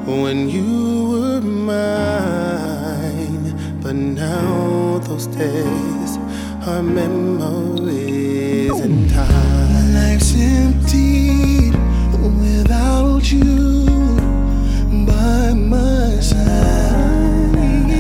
when you were mine. But now those days are memories in time. Life's empty without you by my side.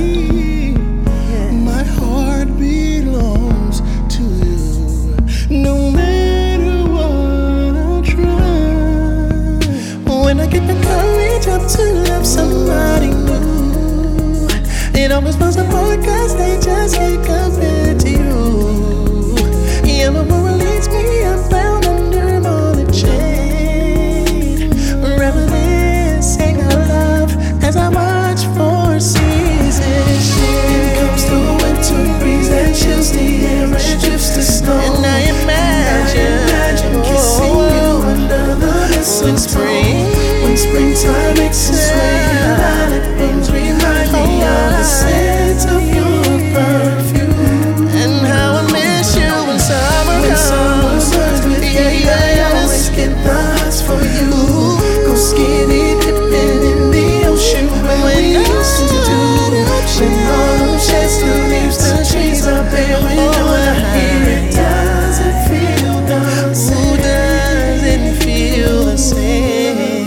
My heart belongs to you. No matter what I try, When I get the courage up to love somebody new, it always falls apart 'cause they just can't compare to you. Yeah, but what leads me, I'm bound under more than chain. Reminiscing our love as I watch four seasons change. comes the winter breeze that chills the air and drifts the snow. And I imagine kissing you under the mistletoe. When springtime makes its way, lilac blooms remind me of the scent of your perfume. and how I miss you when summer When summer comes. burns with me, I always get the hugs for you. Go skinny dipping in the ocean when we used to do. When autumn sheds the leaves, the trees are bare. When I hear it, does it feel the same? Who doesn't feel the same?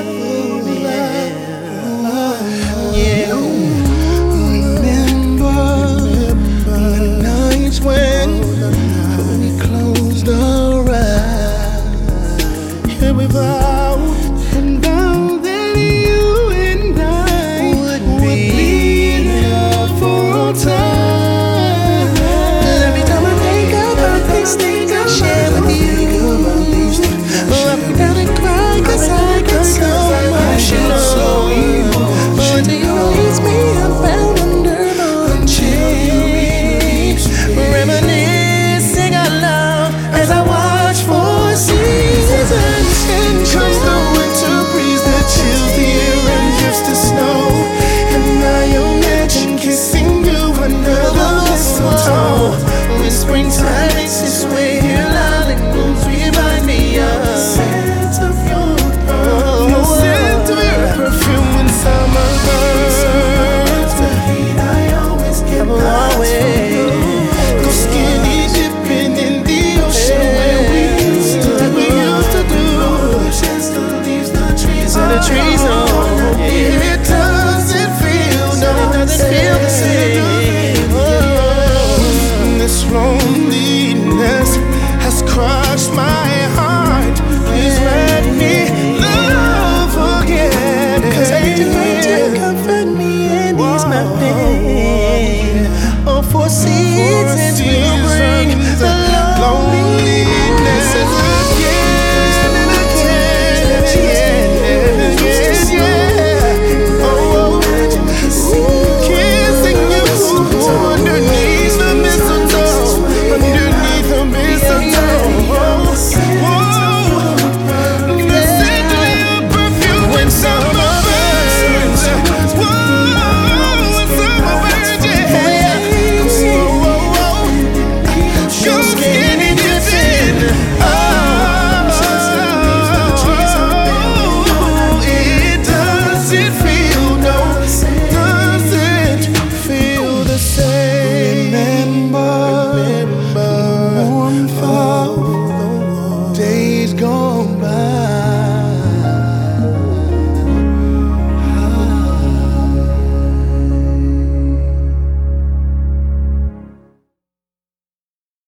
Yeah. Remember the nights when we closed our eyes. Here we vow And vowed that you and I would be there for all time. And every time I think about these things I share with you, oh, I break down and cry 'cause I get so emotional. Oh, until you release me, I'm bound under more than chains. Reminiscing our love as I watch four seasons change. Comes the winter breeze that chills the air and drifts the snow. And I imagine kissing you under the mistletoe. When springtime makes its way here, lilac blooms remind me of The scent of your perfume. The scent of your perfume when summer burns. The heat I always get the hugs from you. Go skinny dipping in the ocean where we used to do. The leaves, the trees the trees are